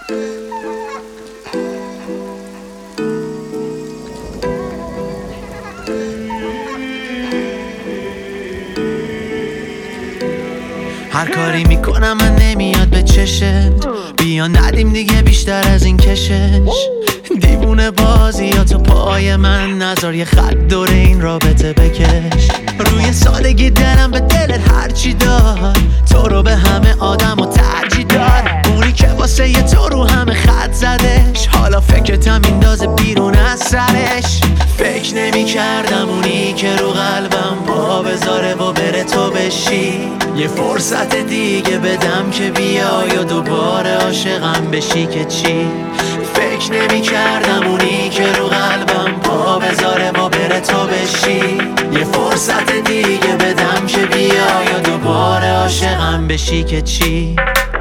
هر کاری میکنم من نمیاد به چشت، بیا ندیم دیگه بیشتر از این کشش. دیوونه بازی یا تو پای من نذار یه خط دور این رابطه بکش. روی سادگی دلم به دلت هرچی داد، تو رو به همه آدم و ترجیح داد. اونی که واسه یه تو رو همه خط زدش، حالا فکرتم میندازه بیرون از سرش. فکر نمی کردم اونی که رو قلبم پا بذاره و بره تو بشی. یه فرصت دیگه بدم که بیای و دوباره عاشقم بشی که چی. فکر نمی کردم اونی که رو قلبم پا بذاره و بره تو بشی. یه فرصت دیگه بدم که بیای و دوباره عاشقم بشی که چی.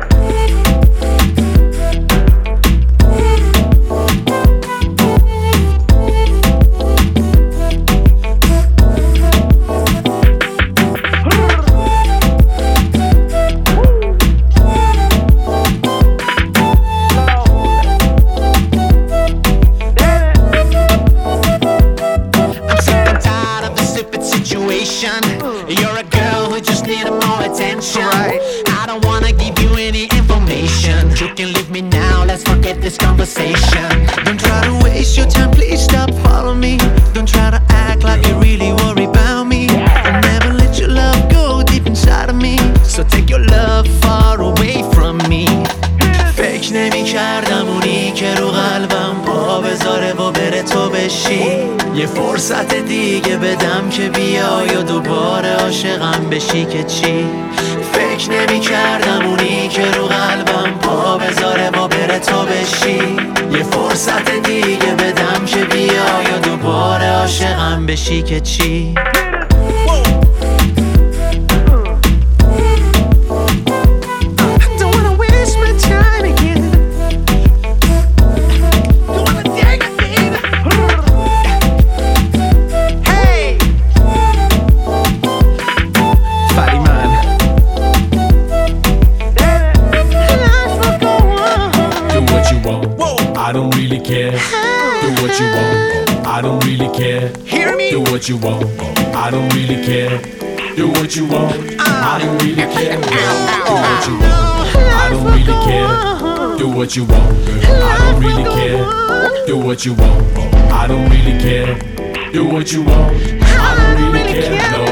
You're a girl who just needed more attention. I don't wanna give you any information. You can leave me now, let's forget this conversation. Don't try to waste your time, please stop following me. Don't try to act like you really worry about me. I'll never let your love go deep inside of me, so take your love far away from me. فکر نمی کردم اونی که رو قلبم پا بذاره و بره تو بشی. یه فرصت دیگه بدم که بیای و دوباره عاشقم بشی که چی. فکر نمی کردم اونی که رو قلبم پا بذاره و بره تو بشی. یه فرصت دیگه بدم که بیای و دوباره عاشقم بشی که چی. I don't really care. Do what you want. I don't really care. Hear me? Do what you want. I don't really care. Do what you want. I don't really care. Do what you want. I don't really care. Do what you want. I don't really care. Do what you want. I don't really care. Do what you want. I don't really care. No.